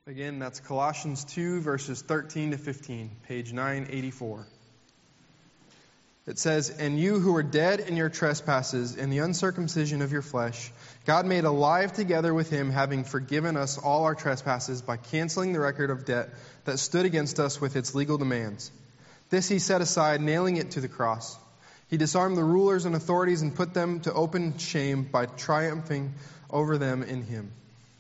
Again, that's Colossians 2, verses 13 to 15, page 984. It says, "And you who were dead in your trespasses and the uncircumcision of your flesh, God made alive together with him, having forgiven us all our trespasses by canceling the record of debt that stood against us with its legal demands. This he set aside, nailing it to the cross. He disarmed the rulers and authorities and put them to open shame by triumphing over them in him."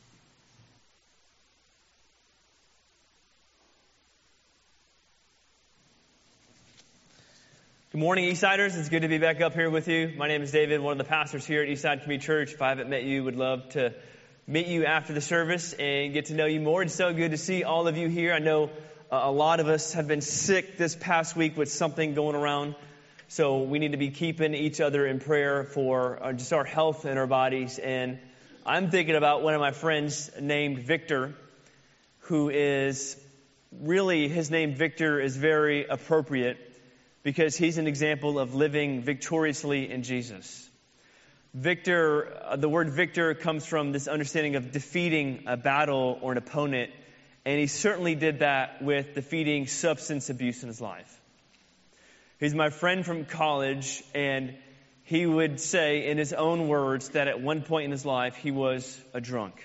Good morning, Eastsiders. It's good to be back up here with you. My name is David, one of the pastors here at Eastside Community Church. If I haven't met you, would love to meet you after the service and get to know you more. It's so good to see all of you here. I know a lot of us have been sick this past week with something going around, so we need to be keeping each other in prayer for just our health and our bodies. And I'm thinking about one of my friends named Victor, who is really, his name Victor is very appropriate, because he's an example of living victoriously in Jesus. Victor, the word victor comes from this understanding of defeating a battle or an opponent, and he certainly did that with defeating substance abuse in his life. He's my friend from college, and he would say in his own words that at one point in his life he was a drunk.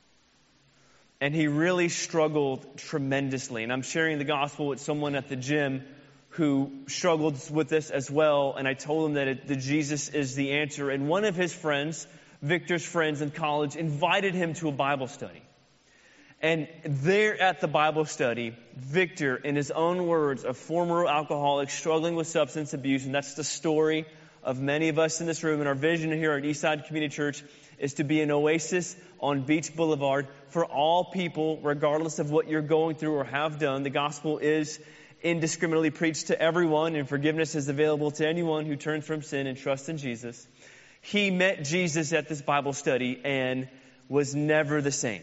And he really struggled tremendously. And I'm sharing the gospel with someone at the gym who struggled with this as well, and I told him that Jesus is the answer. And one of his friends, Victor's friends in college, invited him to a Bible study. And there at the Bible study, Victor, in his own words, a former alcoholic struggling with substance abuse, and that's the story of many of us in this room, and our vision here at Eastside Community Church is to be an oasis on Beach Boulevard for all people, regardless of what you're going through or have done. The gospel is indiscriminately preached to everyone, and forgiveness is available to anyone who turns from sin and trusts in Jesus. He met Jesus at this Bible study and was never the same.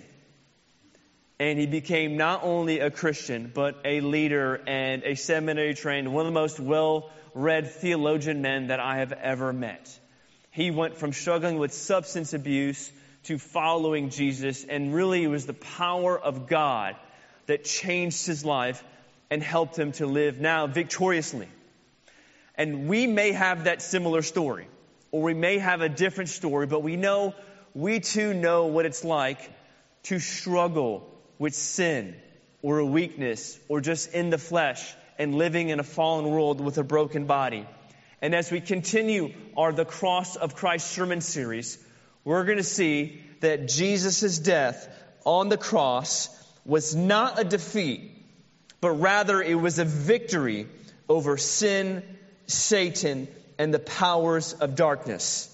And he became not only a Christian, but a leader and a seminary trained, one of the most well-read theologian men that I have ever met. He went from struggling with substance abuse to following Jesus, and really it was the power of God that changed his life and helped him to live now victoriously. And we may have that similar story, or we may have a different story, but we too know what it's like to struggle with sin or a weakness or just in the flesh and living in a fallen world with a broken body. And as we continue the Cross of Christ sermon series, we're going to see that Jesus' death on the cross was not a defeat, but rather it was a victory over sin, Satan, and the powers of darkness.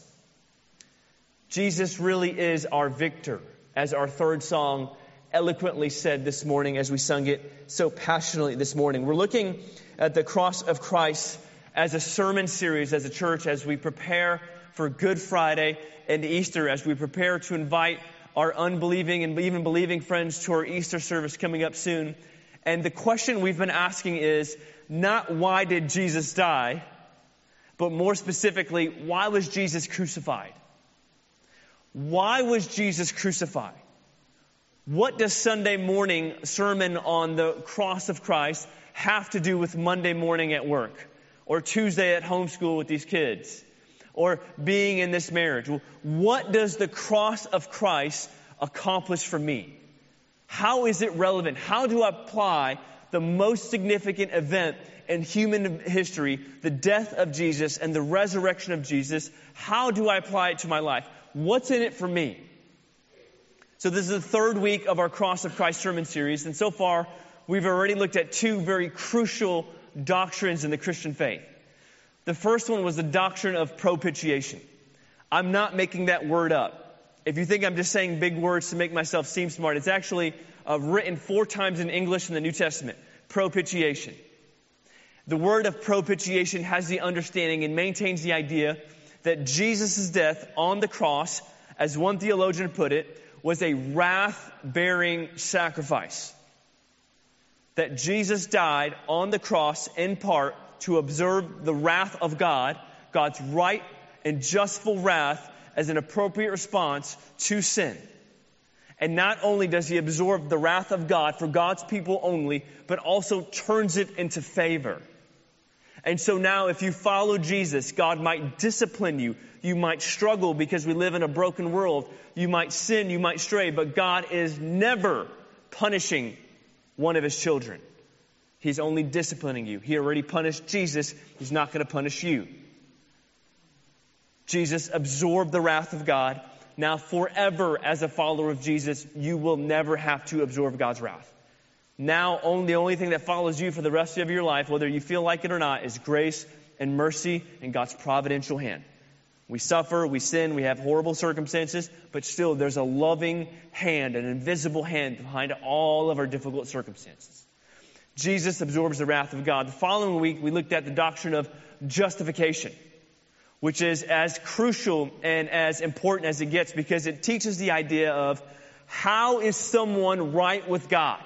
Jesus really is our victor, as our third song eloquently said this morning as we sung it so passionately this morning. We're looking at the cross of Christ as a sermon series as a church as we prepare for Good Friday and Easter, as we prepare to invite our unbelieving and even believing friends to our Easter service coming up soon. And the question we've been asking is not why did Jesus die, but more specifically, why was Jesus crucified? Why was Jesus crucified? What does Sunday morning sermon on the cross of Christ have to do with Monday morning at work, or Tuesday at homeschool with these kids, or being in this marriage? What does the cross of Christ accomplish for me? How is it relevant? How do I apply the most significant event in human history, the death of Jesus and the resurrection of Jesus? How do I apply it to my life? What's in it for me? So this is the third week of our Cross of Christ sermon series, and so far we've already looked at two very crucial doctrines in the Christian faith. The first one was the doctrine of propitiation. I'm not making that word up. If you think I'm just saying big words to make myself seem smart, it's actually written 4 times in English in the New Testament. Propitiation. The word of propitiation has the understanding and maintains the idea that Jesus' death on the cross, as one theologian put it, was a wrath-bearing sacrifice. That Jesus died on the cross in part to observe the wrath of God, God's right and justful wrath, as an appropriate response to sin. And not only does he absorb the wrath of God for God's people only, but also turns it into favor. And so now if you follow Jesus, God might discipline you. You might struggle because we live in a broken world. You might sin, you might stray, but God is never punishing one of his children. He's only disciplining you. He already punished Jesus. He's not going to punish you. Jesus absorbed the wrath of God. Now forever as a follower of Jesus, you will never have to absorb God's wrath. Now the only thing that follows you for the rest of your life, whether you feel like it or not, is grace and mercy and God's providential hand. We suffer, we sin, we have horrible circumstances, but still there's a loving hand, an invisible hand behind all of our difficult circumstances. Jesus absorbs the wrath of God. The following week, we looked at the doctrine of justification, which is as crucial and as important as it gets because it teaches the idea of how is someone right with God?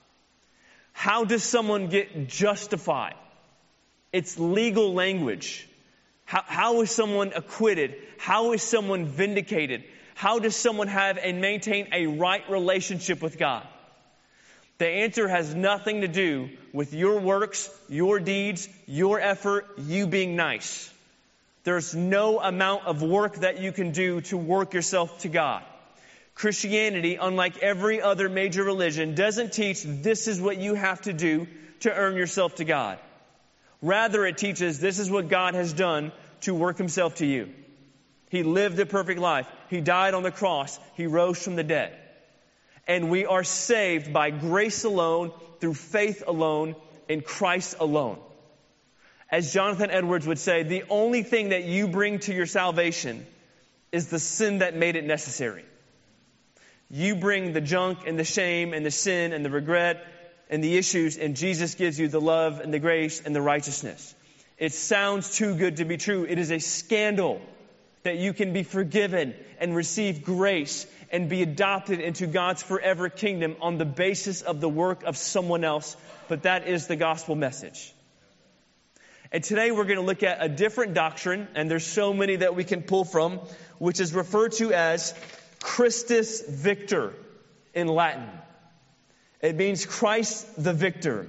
How does someone get justified? It's legal language. How is someone acquitted? How is someone vindicated? How does someone have and maintain a right relationship with God? The answer has nothing to do with your works, your deeds, your effort, you being nice. There's no amount of work that you can do to work yourself to God. Christianity, unlike every other major religion, doesn't teach this is what you have to do to earn yourself to God. Rather, it teaches this is what God has done to work himself to you. He lived a perfect life. He died on the cross. He rose from the dead. And we are saved by grace alone, through faith alone, in Christ alone. As Jonathan Edwards would say, the only thing that you bring to your salvation is the sin that made it necessary. You bring the junk and the shame and the sin and the regret and the issues, and Jesus gives you the love and the grace and the righteousness. It sounds too good to be true. It is a scandal that you can be forgiven and receive grace and be adopted into God's forever kingdom on the basis of the work of someone else. But that is the gospel message. And today we're going to look at a different doctrine, and there's so many that we can pull from, which is referred to as Christus Victor in Latin. It means Christ the Victor.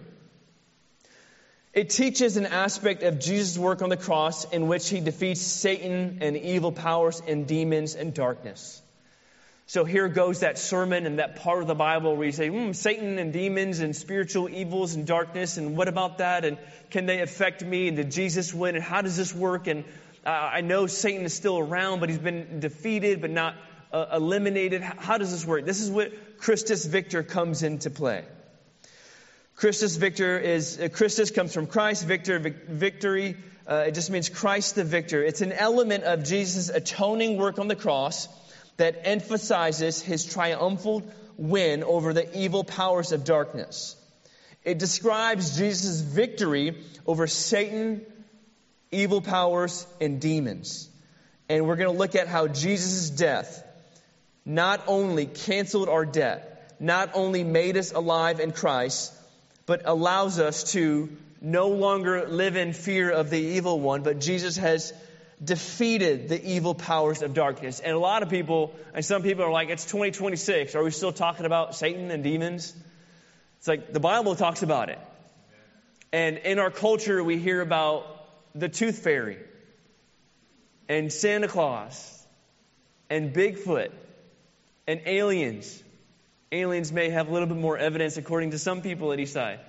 It teaches an aspect of Jesus' work on the cross in which he defeats Satan and evil powers and demons and darkness. So here goes that sermon and that part of the Bible where you say, Satan and demons and spiritual evils and darkness, and what about that? And can they affect me? And did Jesus win? And how does this work? And I know Satan is still around, but he's been defeated but not eliminated. How does this work? This is what Christus Victor comes into play. Christus comes from Christ, Victor, victory. It just means Christ the Victor. It's an element of Jesus' atoning work on the cross that emphasizes his triumphal win over the evil powers of darkness. It describes Jesus' victory over Satan, evil powers, and demons. And we're going to look at how Jesus' death not only canceled our debt, not only made us alive in Christ, but allows us to no longer live in fear of the evil one, but Jesus has defeated the evil powers of darkness. And a lot of people, and some people are like, it's 2026. Are we still talking about Satan and demons? It's like the Bible talks about it. And in our culture, we hear about the tooth fairy and Santa Claus and Bigfoot and aliens. Aliens may have a little bit more evidence according to some people at Eastside.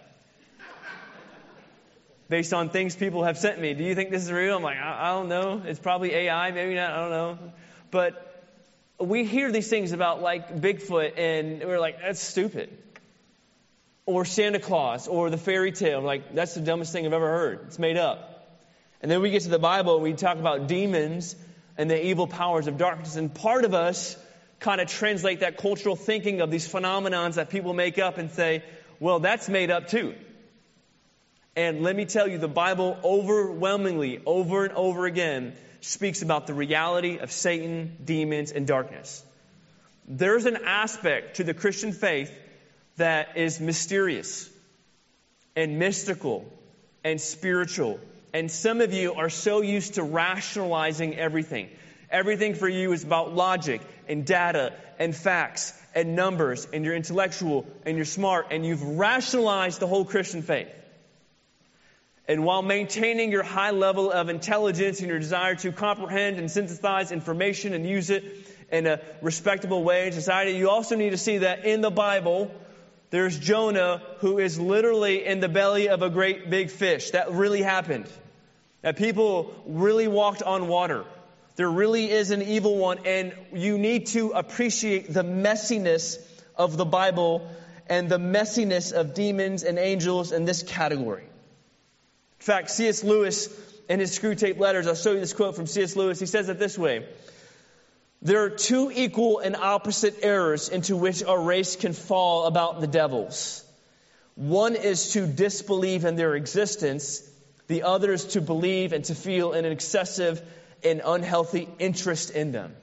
Based on things people have sent me. Do you think this is real? I'm like, I don't know. It's probably AI, maybe not, I don't know. But we hear these things about like Bigfoot and we're like, that's stupid. Or Santa Claus or the fairy tale. Like, that's the dumbest thing I've ever heard. It's made up. And then we get to the Bible and we talk about demons and the evil powers of darkness. And part of us kind of translate that cultural thinking of these phenomenons that people make up and say, well, that's made up too. And let me tell you, the Bible overwhelmingly, over and over again, speaks about the reality of Satan, demons, and darkness. There's an aspect to the Christian faith that is mysterious and mystical and spiritual. And some of you are so used to rationalizing everything. Everything for you is about logic and data and facts and numbers, and you're intellectual and you're smart, and you've rationalized the whole Christian faith. And while maintaining your high level of intelligence and your desire to comprehend and synthesize information and use it in a respectable way in society, you also need to see that in the Bible, there's Jonah, who is literally in the belly of a great big fish. That really happened. That people really walked on water. There really is an evil one, and you need to appreciate the messiness of the Bible and the messiness of demons and angels in this category. In fact, C.S. Lewis, in his Screwtape Letters, I'll show you this quote from C.S. Lewis. He says it this way: "There are two equal and opposite errors into which a race can fall about the devils. One is to disbelieve in their existence. The other is to believe and to feel an excessive and unhealthy interest in them."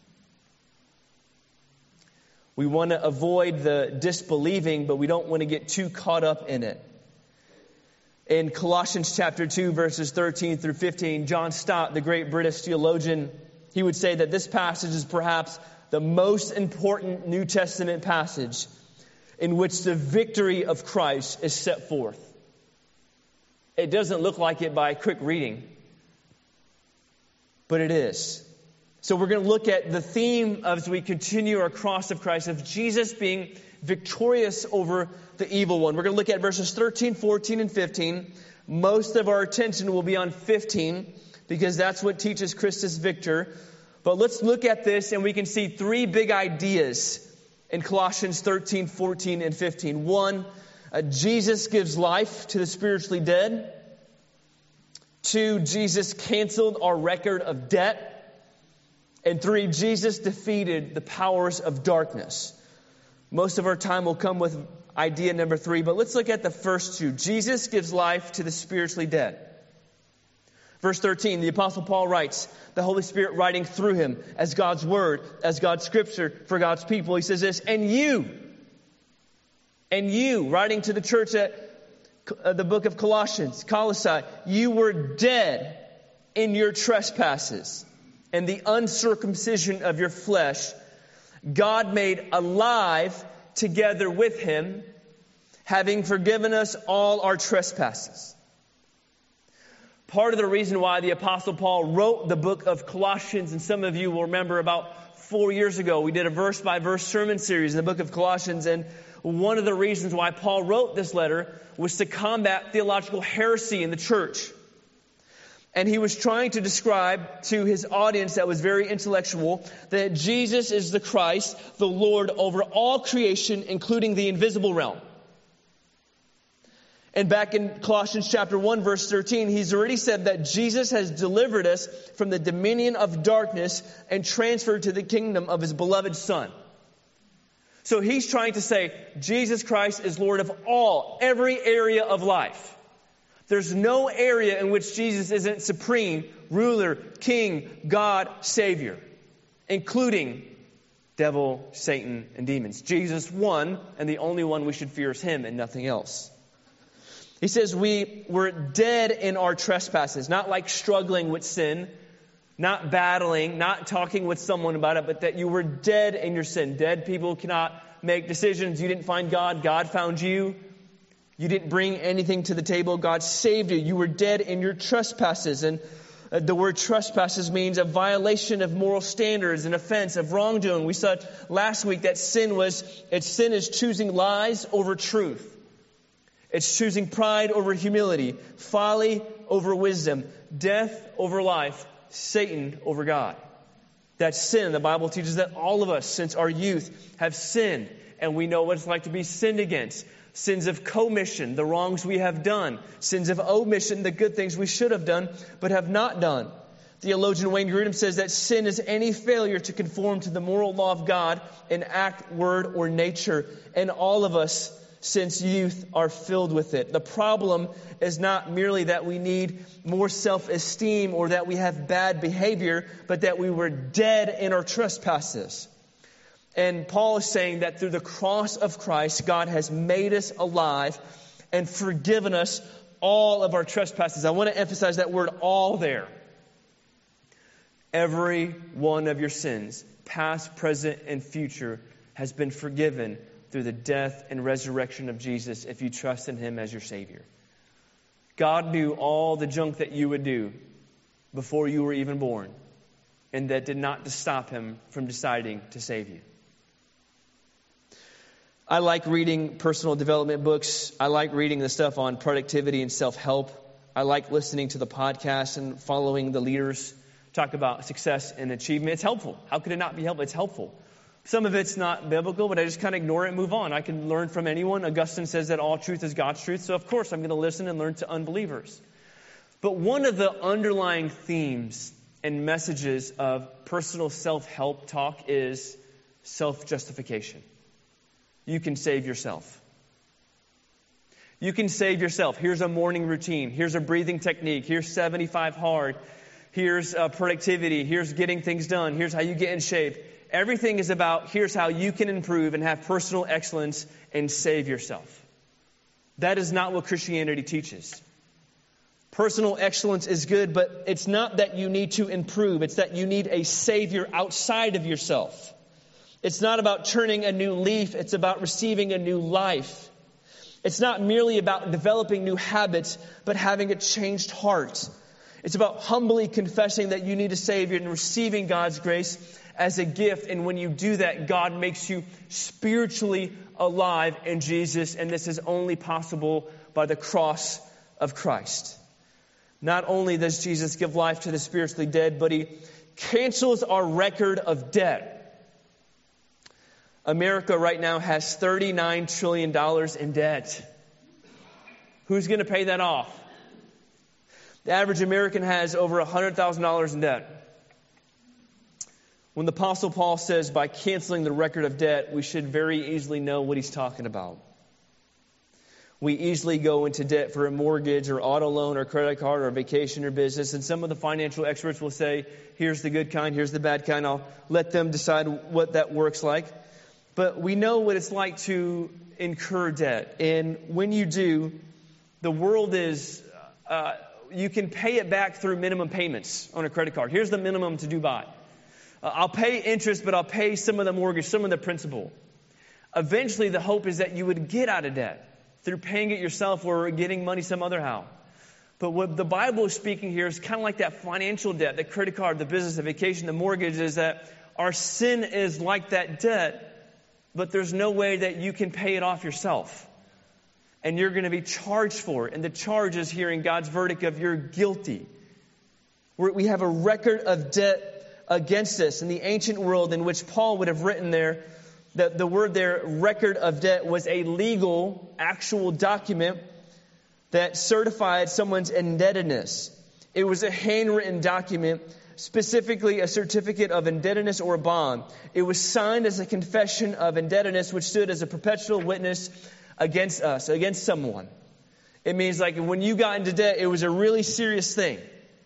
We want to avoid the disbelieving, but we don't want to get too caught up in it. In Colossians chapter 2, verses 13 through 15, John Stott, the great British theologian, he would say that this passage is perhaps the most important New Testament passage in which the victory of Christ is set forth. It doesn't look like it by quick reading, but it is. So we're going to look at the theme as we continue our cross of Christ, of Jesus being victorious over the evil one. We're going to look at verses 13, 14, and 15. Most of our attention will be on 15 because that's what teaches Christus Victor. But let's look at this and we can see three big ideas in Colossians 13, 14, and 15. One, Jesus gives life to the spiritually dead. Two, Jesus canceled our record of debt. And three, Jesus defeated the powers of darkness. Most of our time will come with idea number 3, but let's look at the first two. Jesus gives life to the spiritually dead. Verse 13, the Apostle Paul writes, the Holy Spirit writing through him as God's Word, as God's Scripture for God's people. He says this, and you, writing to the church at the book of Colossae, you were dead in your trespasses and the uncircumcision of your flesh. God made alive together with him, having forgiven us all our trespasses. Part of the reason why the Apostle Paul wrote the book of Colossians, and some of you will remember about 4 years ago, we did a verse-by-verse sermon series in the book of Colossians, and one of the reasons why Paul wrote this letter was to combat theological heresy in the church. And he was trying to describe to his audience that was very intellectual that Jesus is the Christ, the Lord over all creation, including the invisible realm. And back in Colossians chapter 1, verse 13, he's already said that Jesus has delivered us from the dominion of darkness and transferred to the kingdom of his beloved Son. So he's trying to say Jesus Christ is Lord of every area of life. There's no area in which Jesus isn't supreme, ruler, king, God, Savior, including devil, Satan, and demons. Jesus one, and the only one we should fear is him and nothing else. He says we were dead in our trespasses, not like struggling with sin, not battling, not talking with someone about it, but that you were dead in your sin. Dead people cannot make decisions. You didn't find God. God found you. You didn't bring anything to the table. God saved you. You were dead in your trespasses. And the word trespasses means a violation of moral standards, an offense of wrongdoing. We saw last week that sin is choosing lies over truth. It's choosing pride over humility, folly over wisdom, death over life, Satan over God. That's sin. The Bible teaches that all of us, since our youth, have sinned. And we know what it's like to be sinned against. Sins of commission, the wrongs we have done. Sins of omission, the good things we should have done, but have not done. Theologian Wayne Grudem says that sin is any failure to conform to the moral law of God in act, word, or nature. And all of us, since youth, are filled with it. The problem is not merely that we need more self-esteem or that we have bad behavior, but that we were dead in our trespasses. And Paul is saying that through the cross of Christ, God has made us alive and forgiven us all of our trespasses. I want to emphasize that word all there. Every one of your sins, past, present, and future, has been forgiven through the death and resurrection of Jesus if you trust in him as your Savior. God knew all the junk that you would do before you were even born, and that did not stop him from deciding to save you. I like reading personal development books. I like reading the stuff on productivity and self-help. I like listening to the podcast and following the leaders talk about success and achievement. It's helpful. How could it not be helpful? It's helpful. Some of it's not biblical, but I just kind of ignore it and move on. I can learn from anyone. Augustine says that all truth is God's truth. So, of course, I'm going to listen and learn to unbelievers. But one of the underlying themes and messages of personal self-help talk is self-justification. You can save yourself. You can save yourself. Here's a morning routine. Here's a breathing technique. Here's 75 hard. Here's productivity. Here's getting things done. Here's how you get in shape. Everything is about here's how you can improve and have personal excellence and save yourself. That is not what Christianity teaches. Personal excellence is good, but it's not that you need to improve. It's that you need a Savior outside of yourself. It's not about turning a new leaf. It's about receiving a new life. It's not merely about developing new habits, but having a changed heart. It's about humbly confessing that you need a Savior and receiving God's grace as a gift. And when you do that, God makes you spiritually alive in Jesus. And this is only possible by the cross of Christ. Not only does Jesus give life to the spiritually dead, but he cancels our record of debt. America right now has $39 trillion in debt. Who's going to pay that off? The average American has over $100,000 in debt. When the Apostle Paul says by canceling the record of debt, we should very easily know what he's talking about. We easily go into debt for a mortgage or auto loan or credit card or vacation or business. And some of the financial experts will say, here's the good kind, here's the bad kind. I'll let them decide what that works like. But we know what it's like to incur debt. And when you do, the world is, you can pay it back through minimum payments on a credit card. Here's the minimum to do by. I'll pay interest, but I'll pay some of the mortgage, some of the principal. Eventually, the hope is that you would get out of debt through paying it yourself or getting money some other how. But what the Bible is speaking here is kind of like that financial debt, the credit card, the business, the vacation, the mortgage, is that our sin is like that debt, but there's no way that you can pay it off yourself. And you're going to be charged for it. And the charge is hearing God's verdict of you're guilty. We have a record of debt against us. In the ancient world in which Paul would have written there, the word there, record of debt, was a legal, actual document that certified someone's indebtedness. It was a handwritten document, specifically a certificate of indebtedness or a bond. It was signed as a confession of indebtedness, which stood as a perpetual witness against us, against someone. It means like when you got into debt, it was a really serious thing.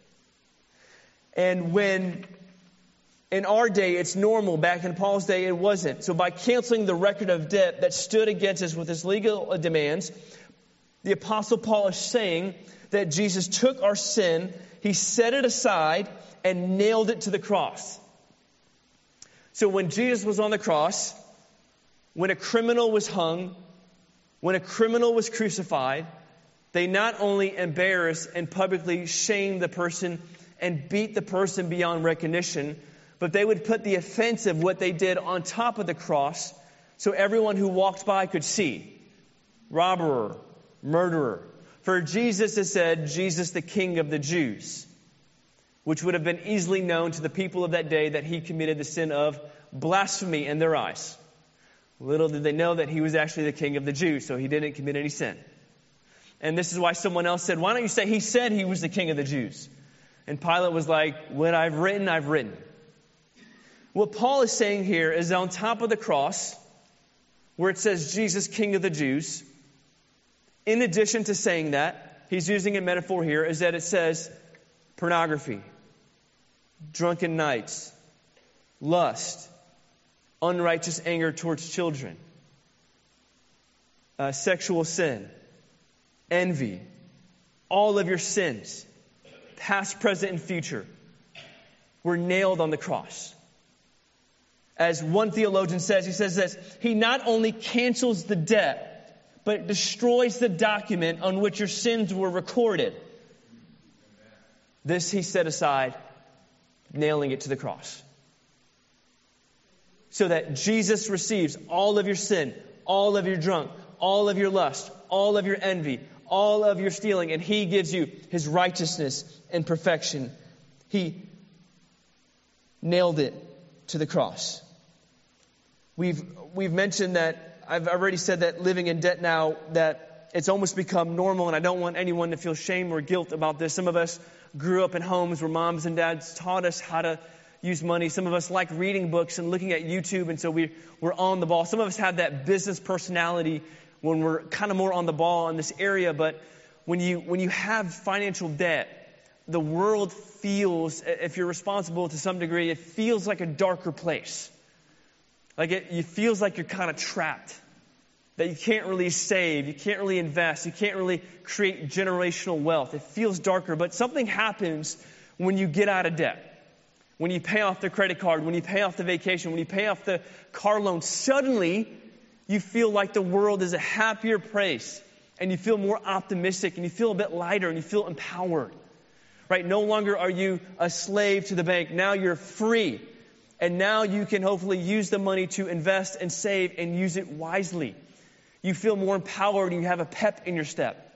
And when in our day, it's normal. Back in Paul's day, it wasn't. So by canceling the record of debt that stood against us with his legal demands, the Apostle Paul is saying that Jesus took our sin, he set it aside, and nailed it to the cross. So when Jesus was on the cross, when a criminal was hung, when a criminal was crucified, they not only embarrassed and publicly shamed the person and beat the person beyond recognition, but they would put the offense of what they did on top of the cross so everyone who walked by could see. Robber, murderer. For Jesus, it said, Jesus the King of the Jews, which would have been easily known to the people of that day that he committed the sin of blasphemy in their eyes. Little did they know that he was actually the King of the Jews, so he didn't commit any sin. And this is why someone else said, why don't you say he said he was the King of the Jews? And Pilate was like, what I've written, I've written. What Paul is saying here is on top of the cross, where it says Jesus, King of the Jews, in addition to saying that, he's using a metaphor here, is that it says pornography, drunken nights, lust, unrighteous anger towards children, sexual sin, envy, all of your sins, past, present, and future, were nailed on the cross. As one theologian says, he says this: he not only cancels the debt, but destroys the document on which your sins were recorded. This he set aside, nailing it to the cross. So that Jesus receives all of your sin, all of your drunk, all of your lust, all of your envy, all of your stealing, and he gives you his righteousness and perfection. He nailed it to the cross. We've mentioned that, I've already said that living in debt now, that it's almost become normal, and I don't want anyone to feel shame or guilt about this. Some of us grew up in homes where moms and dads taught us how to use money. Some of us like reading books and looking at YouTube, and so we're on the ball. Some of us have that business personality when we're kind of more on the ball in this area. But when you have financial debt, the world feels, if you're responsible to some degree, it feels like a darker place. Like it feels like you're kind of trapped. That you can't really save, you can't really invest, you can't really create generational wealth. It feels darker, but something happens when you get out of debt. When you pay off the credit card, when you pay off the vacation, when you pay off the car loan, suddenly you feel like the world is a happier place, and you feel more optimistic, and you feel a bit lighter, and you feel empowered. Right? No longer are you a slave to the bank. Now you're free. And now you can hopefully use the money to invest and save and use it wisely. You feel more empowered and you have a pep in your step.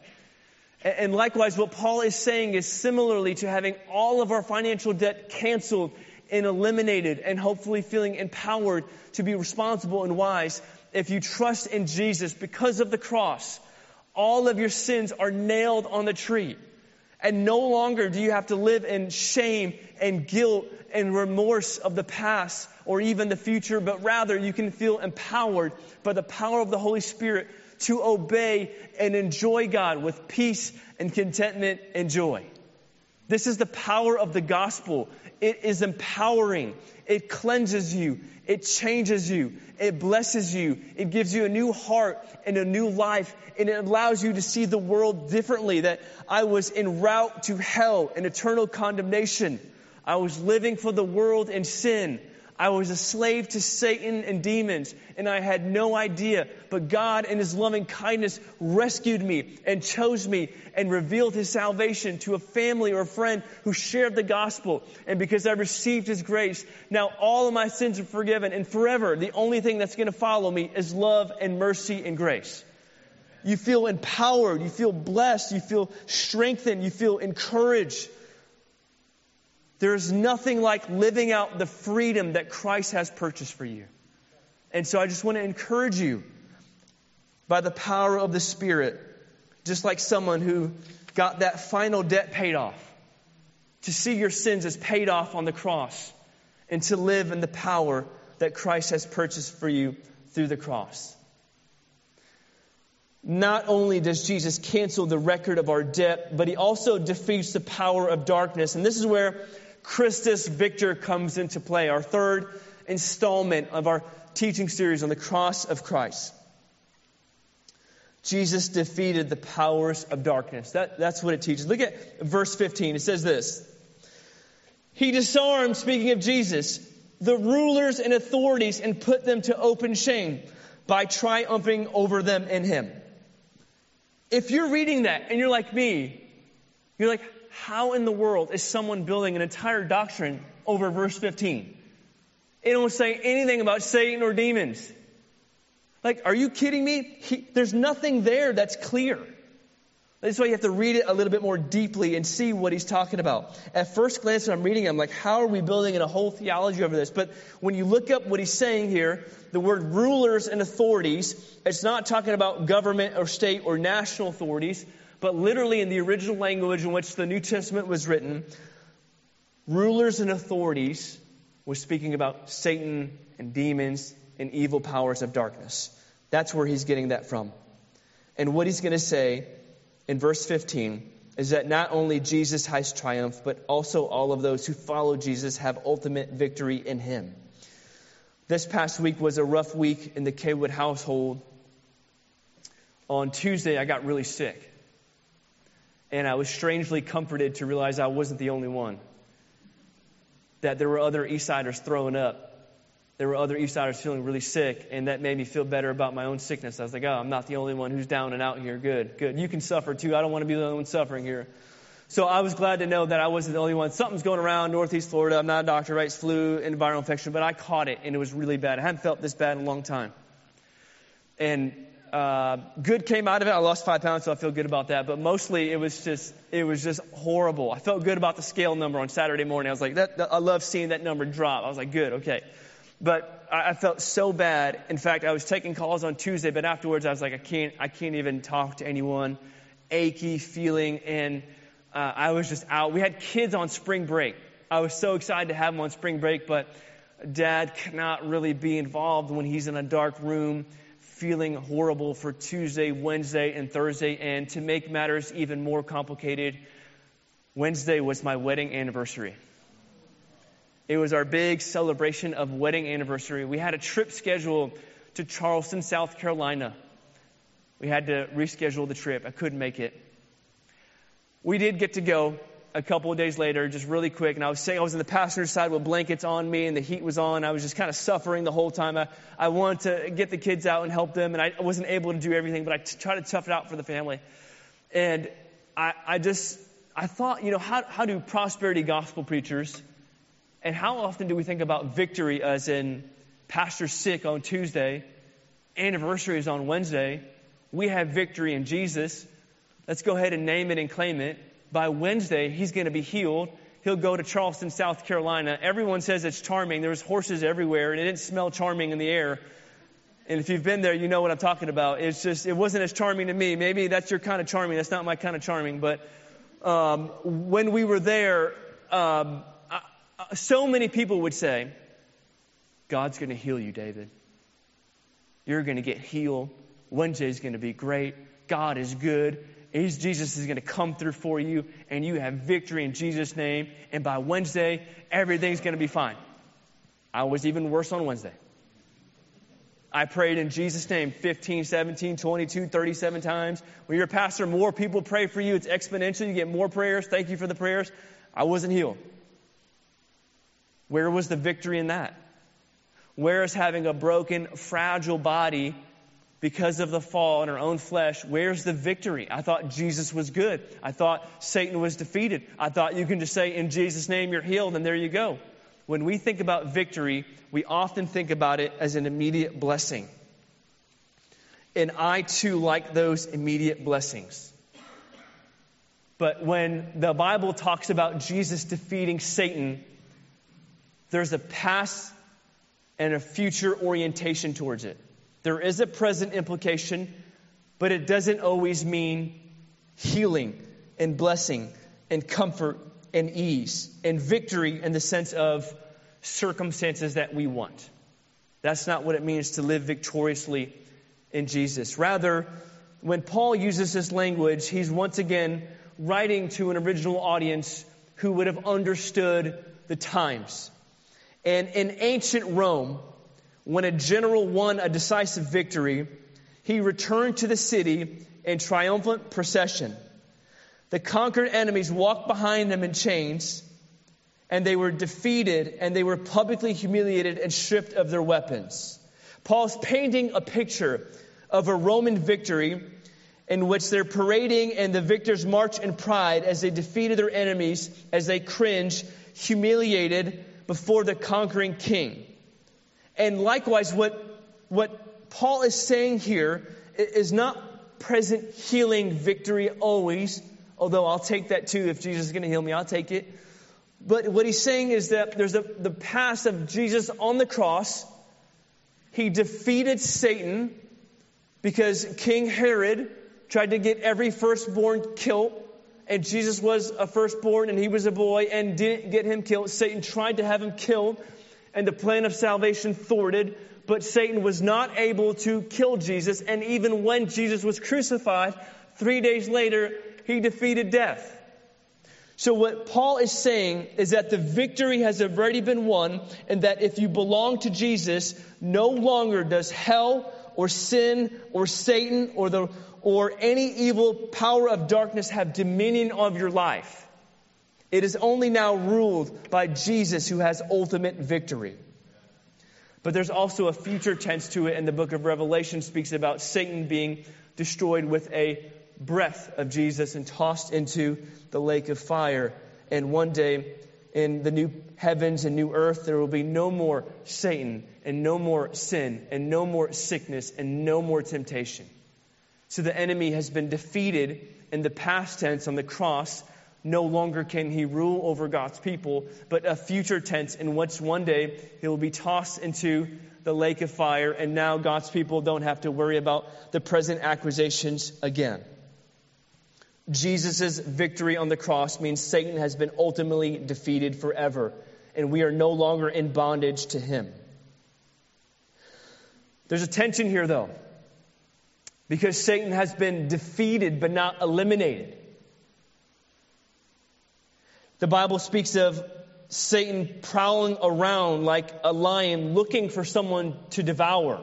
And likewise, what Paul is saying is similarly to having all of our financial debt canceled and eliminated and hopefully feeling empowered to be responsible and wise. If you trust in Jesus because of the cross, all of your sins are nailed on the tree. And no longer do you have to live in shame and guilt and remorse of the past or even the future, but rather you can feel empowered by the power of the Holy Spirit to obey and enjoy God with peace and contentment and joy. This is the power of the gospel. It is empowering. It cleanses you. It changes you. It blesses you. It gives you a new heart and a new life. And it allows you to see the world differently. That I was en route to hell and eternal condemnation. I was living for the world and sin. I was a slave to Satan and demons, and I had no idea. But God in His loving kindness rescued me and chose me and revealed His salvation to a family or a friend who shared the gospel. And because I received His grace, now all of my sins are forgiven. And forever, the only thing that's going to follow me is love and mercy and grace. You feel empowered. You feel blessed. You feel strengthened. You feel encouraged. There's nothing like living out the freedom that Christ has purchased for you. And so I just want to encourage you by the power of the Spirit, just like someone who got that final debt paid off, to see your sins as paid off on the cross and to live in the power that Christ has purchased for you through the cross. Not only does Jesus cancel the record of our debt, but He also defeats the power of darkness. And this is where Christus Victor comes into play, our third installment of our teaching series on the cross of Christ. Jesus defeated the powers of darkness. That's what it teaches. Look at verse 15. It says this: He disarmed, speaking of Jesus, the rulers and authorities and put them to open shame by triumphing over them in Him. If you're reading that and you're like me, you're like, how in the world is someone building an entire doctrine over verse 15? It don't say anything about Satan or demons. Like, are you kidding me? There's nothing there that's clear. That's why you have to read it a little bit more deeply and see what he's talking about. At first glance, when I'm reading it, I'm like, how are we building a whole theology over this? But when you look up what he's saying here, the word rulers and authorities, it's not talking about government or state or national authorities, but literally in the original language in which the New Testament was written, rulers and authorities was speaking about Satan and demons and evil powers of darkness. That's where he's getting that from. And what he's going to say in verse 15 is that not only Jesus has triumphed, but also all of those who follow Jesus have ultimate victory in Him. This past week was a rough week in the Kaywood household. On Tuesday, I got really sick. And I was strangely comforted to realize I wasn't the only one. That there were other Eastsiders throwing up. there were other Eastsiders feeling really sick, and that made me feel better about my own sickness. I was like, oh, I'm not the only one who's down and out here. Good. You can suffer too. I don't want to be the only one suffering here. So I was glad to know that I wasn't the only one. Something's going around Northeast Florida. I'm not a doctor, right? It's flu and viral infection, but I caught it, and it was really bad. I hadn't felt this bad in a long time. And good came out of it. I lost 5 pounds, so I feel good about that. But mostly it was just horrible. I felt good about the scale number on Saturday morning. I was like, I love seeing that number drop. I was like, good, okay. But I felt so bad. In fact, I was taking calls on Tuesday, but afterwards I was like, I can't even talk to anyone. Achy feeling, and I was just out. We had kids on spring break. I was so excited to have them on spring break, but Dad cannot really be involved when he's in a dark room, feeling horrible for Tuesday, Wednesday, and Thursday. And to make matters even more complicated, Wednesday was my wedding anniversary. It was our big celebration of wedding anniversary. We had a trip scheduled to Charleston, South Carolina. We had to reschedule the trip. I couldn't make it. We did get to go a couple of days later, just really quick. And I was in the passenger side with blankets on me and the heat was on. I was just kind of suffering the whole time. I wanted to get the kids out and help them, and I wasn't able to do everything, but I tried to tough it out for the family. And I thought, how do prosperity gospel preachers, and how often do we think about victory as in pastor's sick on Tuesday, anniversary is on Wednesday, we have victory in Jesus, let's go ahead and name it and claim it. By Wednesday, he's going to be healed. He'll go to Charleston, South Carolina. Everyone says it's charming. There's horses everywhere, and it didn't smell charming in the air. And if you've been there, you know what I'm talking about. It wasn't as charming to me. Maybe that's your kind of charming. That's not my kind of charming. But when we were there, so many people would say, God's going to heal you, David. You're going to get healed. Wednesday's going to be great. God is good. Jesus is going to come through for you, and you have victory in Jesus' name. And by Wednesday, everything's going to be fine. I was even worse on Wednesday. I prayed in Jesus' name 15, 17, 22, 37 times. When you're a pastor, more people pray for you. It's exponential. You get more prayers. Thank you for the prayers. I wasn't healed. Where was the victory in that? Where is having a broken, fragile body because of the fall in our own flesh? Where's the victory? I thought Jesus was good. I thought Satan was defeated. I thought you can just say, in Jesus' name, you're healed, and there you go. When we think about victory, we often think about it as an immediate blessing. And I, too, like those immediate blessings. But when the Bible talks about Jesus defeating Satan, there's a past and a future orientation towards it. There is a present implication, but it doesn't always mean healing and blessing and comfort and ease and victory in the sense of circumstances that we want. That's not what it means to live victoriously in Jesus. Rather, when Paul uses this language, he's once again writing to an original audience who would have understood the times. And in ancient Rome, when a general won a decisive victory, he returned to the city in triumphant procession. The conquered enemies walked behind them in chains, and they were defeated, and they were publicly humiliated and stripped of their weapons. Paul's painting a picture of a Roman victory in which they're parading and the victors march in pride as they defeated their enemies, as they cringe, humiliated before the conquering king. And likewise, what Paul is saying here is not present healing victory always, although I'll take that too. If Jesus is going to heal me, I'll take it. But what he's saying is that there's the past of Jesus on the cross. He defeated Satan because King Herod tried to get every firstborn killed. And Jesus was a firstborn and he was a boy and didn't get him killed. Satan tried to have him killed, and the plan of salvation thwarted, but Satan was not able to kill Jesus. And even when Jesus was crucified, 3 days later, he defeated death. So what Paul is saying is that the victory has already been won, and that if you belong to Jesus, no longer does hell or sin or Satan or any evil power of darkness have dominion of your life. It is only now ruled by Jesus, who has ultimate victory. But there's also a future tense to it, and the book of Revelation speaks about Satan being destroyed with a breath of Jesus and tossed into the lake of fire. And one day, in the new heavens and new earth, there will be no more Satan and no more sin and no more sickness and no more temptation. So the enemy has been defeated in the past tense on the cross. No longer can he rule over God's people, but a future tense in which one day he will be tossed into the lake of fire, and now God's people don't have to worry about the present accusations again. Jesus' victory on the cross means Satan has been ultimately defeated forever, and we are no longer in bondage to him. There's a tension here, though, because Satan has been defeated but not eliminated. The Bible speaks of Satan prowling around like a lion looking for someone to devour.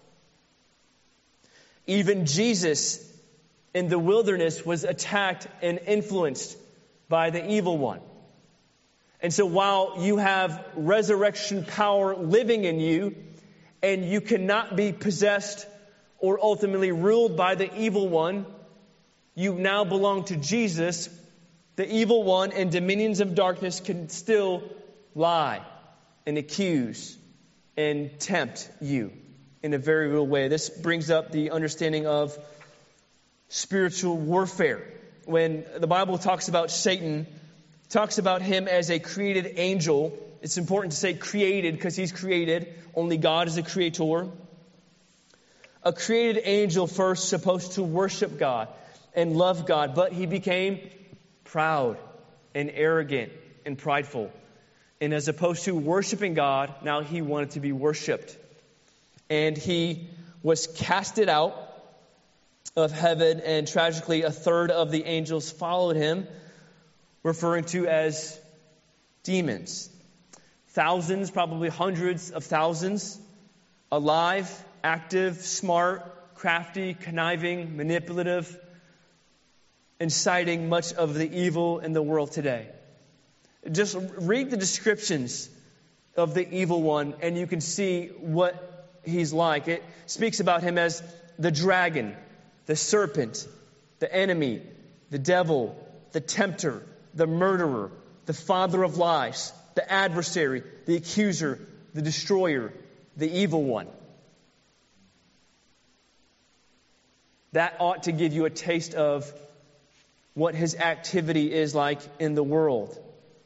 Even Jesus in the wilderness was attacked and influenced by the evil one. And so while you have resurrection power living in you, and you cannot be possessed or ultimately ruled by the evil one, you now belong to Jesus. The evil one and dominions of darkness can still lie and accuse and tempt you in a very real way. This brings up the understanding of spiritual warfare. When the Bible talks about Satan, it talks about him as a created angel. It's important to say created because he's created. Only God is a creator. A created angel first supposed to worship God and love God, but he became proud and arrogant and prideful. And as opposed to worshiping God, now he wanted to be worshiped. And he was casted out of heaven, and tragically a third of the angels followed him, referring to as demons. Thousands, probably hundreds of thousands, alive, active, smart, crafty, conniving, manipulative, inciting much of the evil in the world today. Just read the descriptions of the evil one and you can see what he's like. It speaks about him as the dragon, the serpent, the enemy, the devil, the tempter, the murderer, the father of lies, the adversary, the accuser, the destroyer, the evil one. That ought to give you a taste of what his activity is like in the world.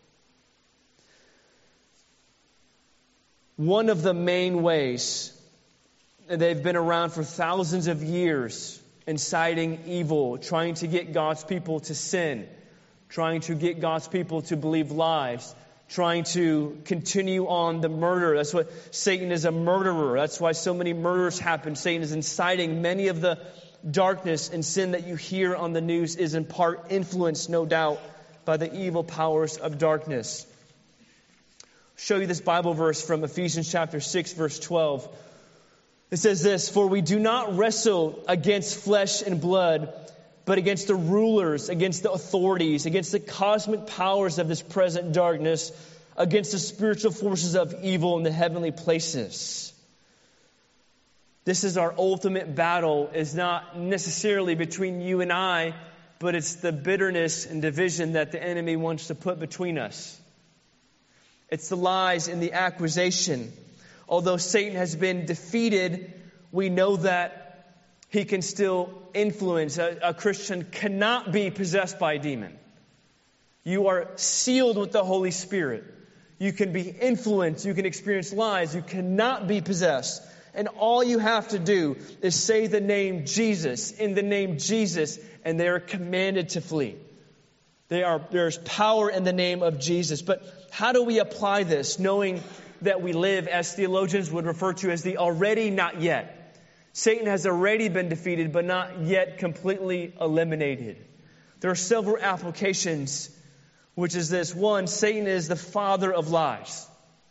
One of the main ways, and they've been around for thousands of years, inciting evil, trying to get God's people to sin, trying to get God's people to believe lies, trying to continue on the murder. That's what Satan is, a murderer. That's why so many murders happen. Satan is inciting many of the darkness and sin that you hear on the news is in part influenced, no doubt, by the evil powers of darkness. I'll show you this Bible verse from Ephesians chapter 6, verse 12. It says this, "For we do not wrestle against flesh and blood, but against the rulers, against the authorities, against the cosmic powers of this present darkness, against the spiritual forces of evil in the heavenly places." This is our ultimate battle. Is not necessarily between you and I, but it's the bitterness and division that the enemy wants to put between us. It's the lies and the accusation. Although Satan has been defeated, we know that he can still influence. A Christian cannot be possessed by a demon. You are sealed with the Holy Spirit. You can be influenced. You can experience lies. You cannot be possessed. And all you have to do is say the name Jesus, in the name Jesus, and they are commanded to flee. There's power in the name of Jesus. But how do we apply this, knowing that we live, as theologians would refer to as the already not yet? Satan has already been defeated, but not yet completely eliminated. There are several applications, which is this. One, Satan is the father of lies.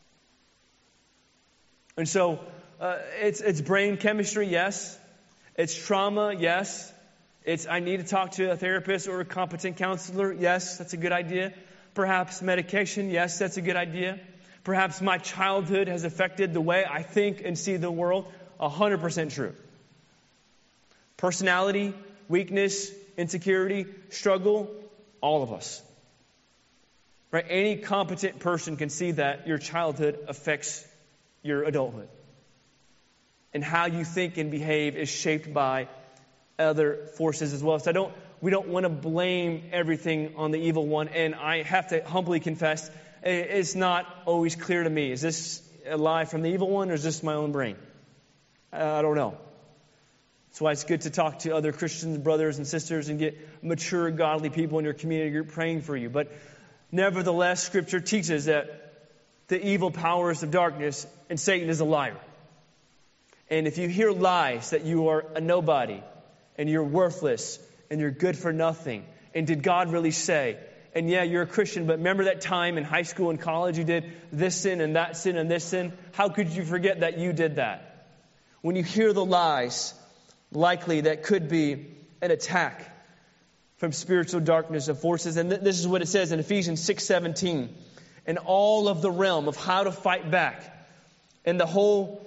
And so, it's brain chemistry, yes. It's trauma, yes. It's I need to talk to a therapist or a competent counselor, yes, that's a good idea. Perhaps medication, yes, that's a good idea. Perhaps my childhood has affected the way I think and see the world. 100% true. Personality, weakness, insecurity, struggle, all of us. Right? Any competent person can see that your childhood affects your adulthood. And how you think and behave is shaped by other forces as well. So we don't want to blame everything on the evil one. And I have to humbly confess, it's not always clear to me. Is this a lie from the evil one, or is this my own brain? I don't know. That's why it's good to talk to other Christians, brothers and sisters, and get mature, godly people in your community group praying for you. But nevertheless, Scripture teaches that the evil powers of darkness and Satan is a liar. And if you hear lies that you are a nobody, and you're worthless, and you're good for nothing, and did God really say? And yeah, you're a Christian, but remember that time in high school and college you did this sin and that sin and this sin? How could you forget that you did that? When you hear the lies, likely that could be an attack from spiritual darkness of forces. And this is what it says in Ephesians 6:17. And all of the realm of how to fight back. And the whole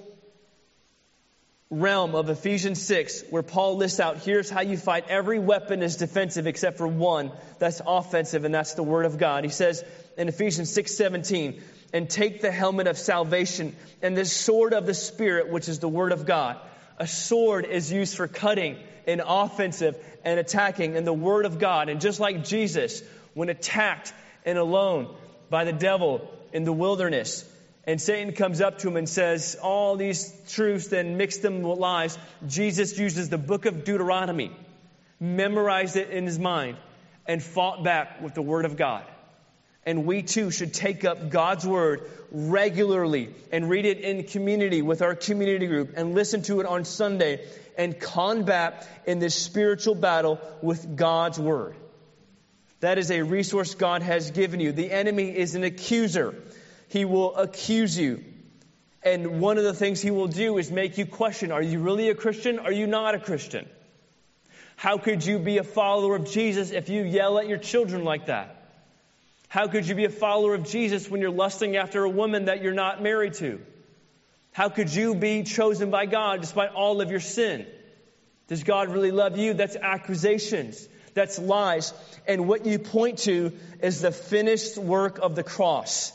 realm of Ephesians 6, where Paul lists out, here's how you fight. Every weapon is defensive except for one that's offensive, and that's the Word of God. He says in Ephesians 6:17, and take the helmet of salvation and the sword of the Spirit, which is the Word of God. A sword is used for cutting and offensive and attacking, and the Word of God. And just like Jesus, when attacked and alone by the devil in the wilderness, and Satan comes up to him and says all these truths and mix them with lies, Jesus uses the book of Deuteronomy, memorized it in his mind, and fought back with the Word of God. And we too should take up God's Word regularly and read it in community with our community group and listen to it on Sunday and combat in this spiritual battle with God's Word. That is a resource God has given you. The enemy is an accuser. He will accuse you. And one of the things he will do is make you question, are you really a Christian? Are you not a Christian? How could you be a follower of Jesus if you yell at your children like that? How could you be a follower of Jesus when you're lusting after a woman that you're not married to? How could you be chosen by God despite all of your sin? Does God really love you? That's accusations. That's lies. And what you point to is the finished work of the cross.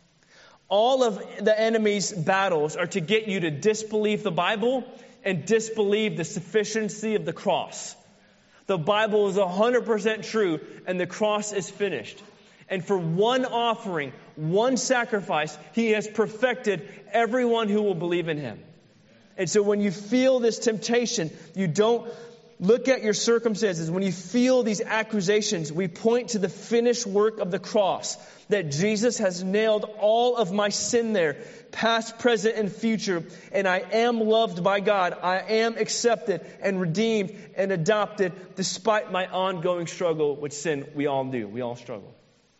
All of the enemy's battles are to get you to disbelieve the Bible and disbelieve the sufficiency of the cross. The Bible is 100% true, and the cross is finished. And for one offering, one sacrifice, He has perfected everyone who will believe in Him. And so when you feel this temptation, you don't look at your circumstances. When you feel these accusations, we point to the finished work of the cross, that Jesus has nailed all of my sin there, past, present, and future. And I am loved by God. I am accepted and redeemed and adopted despite my ongoing struggle with sin. We all do. We all struggle.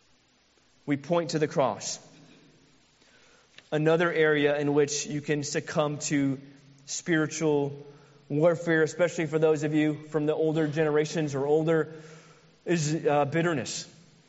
We point to the cross. Another area in which you can succumb to spiritual warfare, especially for those of you from the older generations or older, is bitterness.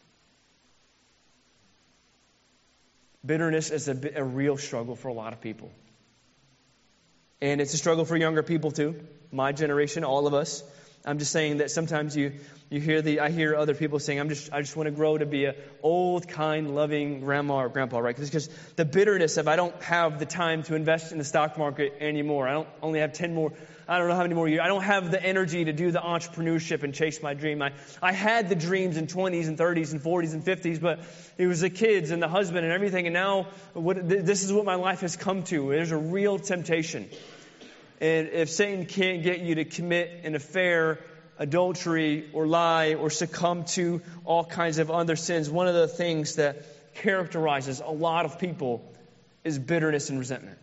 Bitterness is a real struggle for a lot of people. And it's a struggle for younger people too. My generation, all of us. I'm just saying that sometimes I hear other people saying, I just want to grow to be an old, kind, loving grandma or grandpa, right? Because the bitterness of I don't have the time to invest in the stock market anymore. I don't only have 10 more. I don't know how many more years. I don't have the energy to do the entrepreneurship and chase my dream. I had the dreams in 20s and 30s and 40s and 50s, but it was the kids and the husband and everything. And now this is what my life has come to. There's a real temptation. And if Satan can't get you to commit an affair, adultery, or lie, or succumb to all kinds of other sins, one of the things that characterizes a lot of people is bitterness and resentment.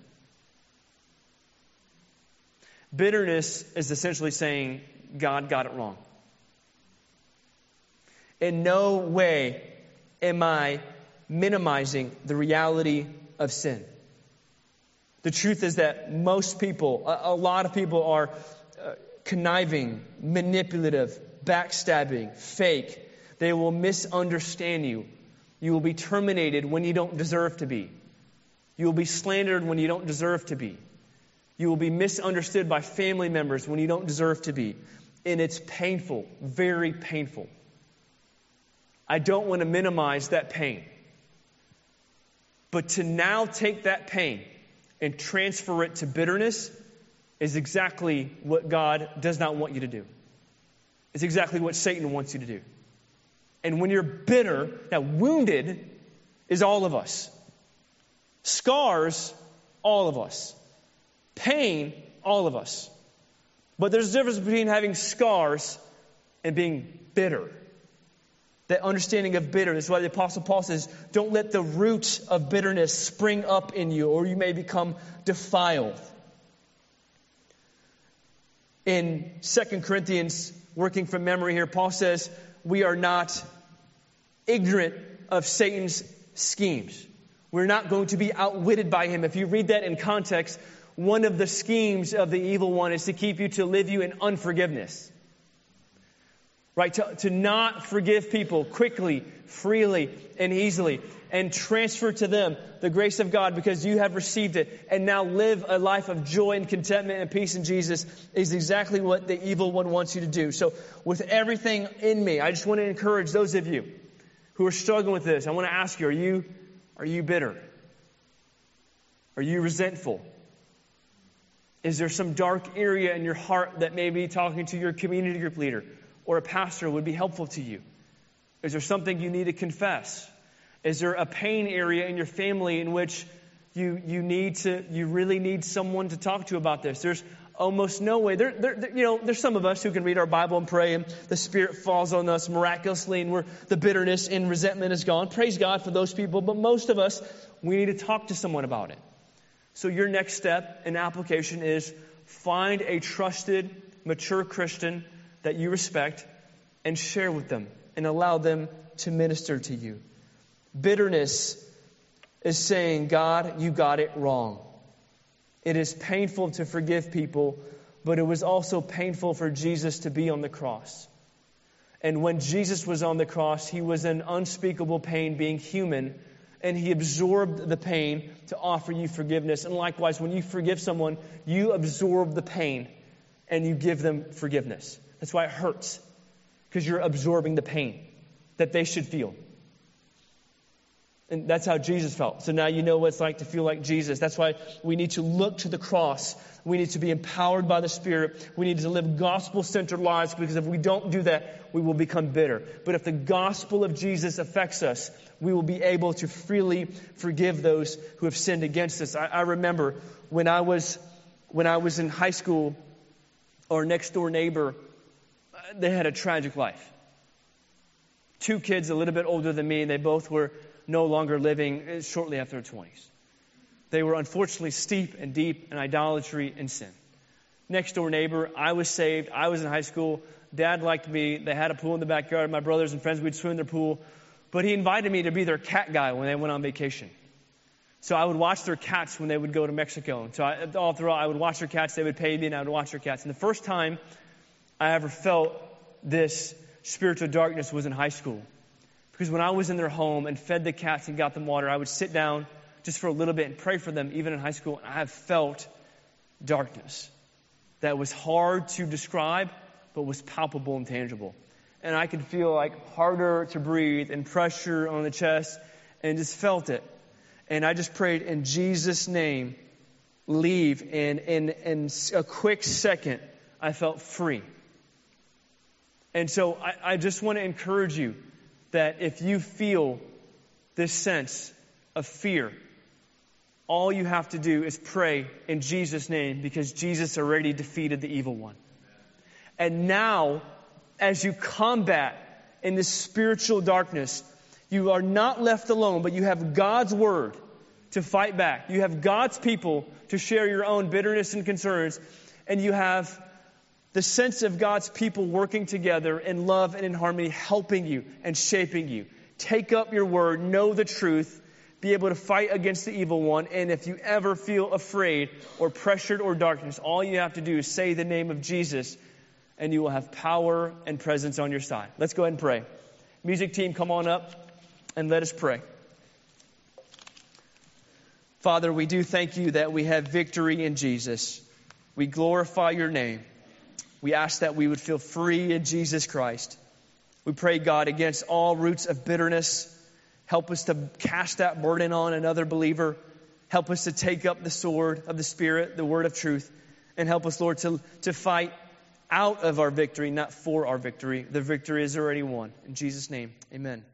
Bitterness is essentially saying, God got it wrong. In no way am I minimizing the reality of sin. The truth is that most people, a lot of people are conniving, manipulative, backstabbing, fake. They will misunderstand you. You will be terminated when you don't deserve to be. You will be slandered when you don't deserve to be. You will be misunderstood by family members when you don't deserve to be. And it's painful, very painful. I don't want to minimize that pain. But to now take that pain and transfer it to bitterness is exactly what God does not want you to do. It's exactly what Satan wants you to do. And when you're bitter, now wounded is all of us. Scars, all of us. Pain, all of us. But there's a difference between having scars and being bitter. That understanding of bitterness. That's why the Apostle Paul says, don't let the roots of bitterness spring up in you, or you may become defiled. In 2 Corinthians, working from memory here, Paul says, we are not ignorant of Satan's schemes. We're not going to be outwitted by him. If you read that in context, one of the schemes of the evil one is to keep you, to live you in unforgiveness. Right? To not forgive people quickly, freely, and easily, and transfer to them the grace of God because you have received it, and now live a life of joy and contentment and peace in Jesus is exactly what the evil one wants you to do. So with everything in me, I just want to encourage those of you who are struggling with this. I want to ask you, are you bitter? Are you resentful? Is there some dark area in your heart that maybe talking to your community group leader or a pastor would be helpful to you? Is there something you need to confess? Is there a pain area in your family in which you really need someone to talk to about this? There's almost no way. There's some of us who can read our Bible and pray, and the Spirit falls on us miraculously, and the bitterness and resentment is gone. Praise God for those people. But most of us, we need to talk to someone about it. So your next step in application is find a trusted, mature Christian that you respect and share with them and allow them to minister to you. Bitterness is saying, God, you got it wrong. It is painful to forgive people, but it was also painful for Jesus to be on the cross. And when Jesus was on the cross, he was in unspeakable pain being human, and he absorbed the pain to offer you forgiveness. And likewise, when you forgive someone, you absorb the pain and you give them forgiveness. That's why it hurts, because you're absorbing the pain that they should feel. And that's how Jesus felt. So now you know what it's like to feel like Jesus. That's why we need to look to the cross. We need to be empowered by the Spirit. We need to live gospel-centered lives, because if we don't do that, we will become bitter. But if the gospel of Jesus affects us, we will be able to freely forgive those who have sinned against us. I remember when I was in high school, our next door neighbor, they had a tragic life. 2 kids a little bit older than me, and they both were no longer living shortly after their 20s. They were unfortunately steep and deep in idolatry and sin. Next door neighbor, I was saved. I was in high school. Dad liked me. They had a pool in the backyard. My brothers and friends, we'd swim in their pool. But he invited me to be their cat guy when they went on vacation. So I would watch their cats when they would go to Mexico. And so all throughout, I would watch their cats. They would pay me, and I would watch their cats. And the first time I ever felt this spiritual darkness was in high school. Because when I was in their home and fed the cats and got them water, I would sit down just for a little bit and pray for them, even in high school. And I have felt darkness that was hard to describe, but was palpable and tangible. And I could feel like harder to breathe and pressure on the chest, and just felt it. And I just prayed, in Jesus' name, leave. And in a quick second, I felt free. And so I just want to encourage you that if you feel this sense of fear, all you have to do is pray in Jesus' name, because Jesus already defeated the evil one. And now, as you combat in this spiritual darkness, you are not left alone, but you have God's word to fight back. You have God's people to share your own bitterness and concerns, and you have the sense of God's people working together in love and in harmony, helping you and shaping you. Take up your word, know the truth, be able to fight against the evil one. And if you ever feel afraid or pressured or darkness, all you have to do is say the name of Jesus, and you will have power and presence on your side. Let's go ahead and pray. Music team, come on up and let us pray. Father, we do thank you that we have victory in Jesus. We glorify your name. We ask that we would feel free in Jesus Christ. We pray, God, against all roots of bitterness. Help us to cast that burden on another believer. Help us to take up the sword of the Spirit, the word of truth. And help us, Lord, to fight out of our victory, not for our victory. The victory is already won. In Jesus' name, amen.